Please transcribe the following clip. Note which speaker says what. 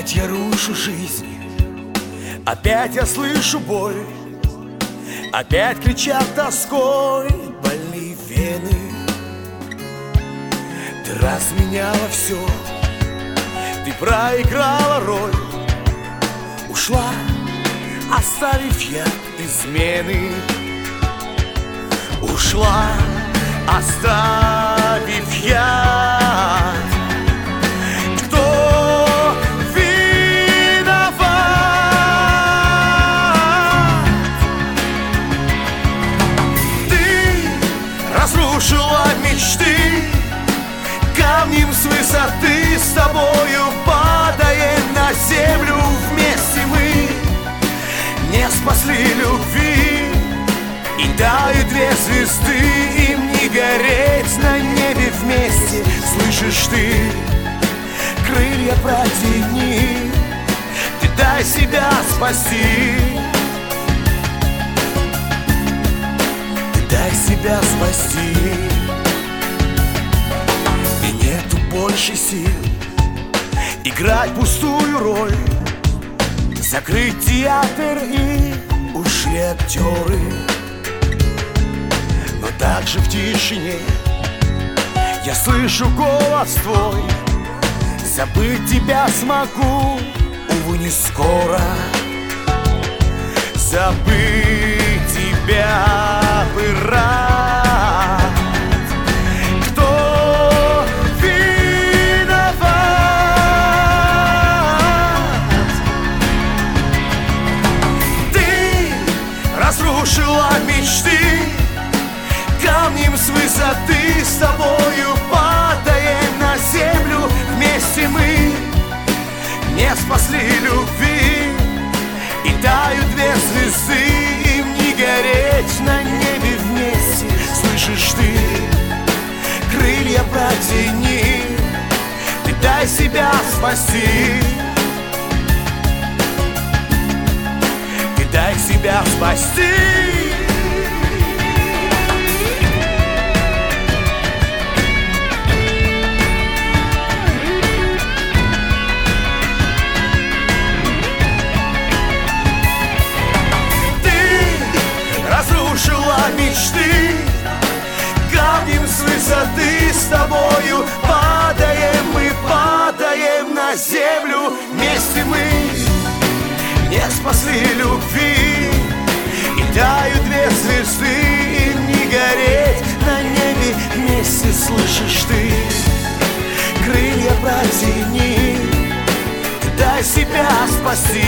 Speaker 1: Опять я рушу жизнь, опять я слышу боль, опять кричат тоской больные вены. Ты разменяла все, ты проиграла роль, ушла, оставив яд измены. Ушла, оставив яд. Кто виноват? Ты разрушила мечты, камнем с высоты с тобою падаем на землю вместе мы. Не спасли любви, и тают две звезды, им не гореть на небе вместе. Слышишь ты, крылья протяни, ты дай себя спасти. Ты дай себя спасти. И нету больше сил играть пустую роль, закрыть театр и ушли актеры. Но также в тишине я слышу голос твой. Забыть тебя смогу, увы, не скоро. Забыть тебя бы рад. Кто виноват? Ты разрушила мечты, камнем с высоты с тобою падаем на землю вместе мы. Не спасли любви, и тают две звезды, им не гореть на небе вместе. Слышишь ты, крылья протяни, ты дай себя спасти. Ты дай себя спасти. Разрушила мечты, камнем с высоты с тобою падаем мы, падаем на землю вместе мы. Не спасли любви, и тают две звезды, им не гореть на небе вместе. Слышишь ты, крылья протяни, ты дай себя спасти.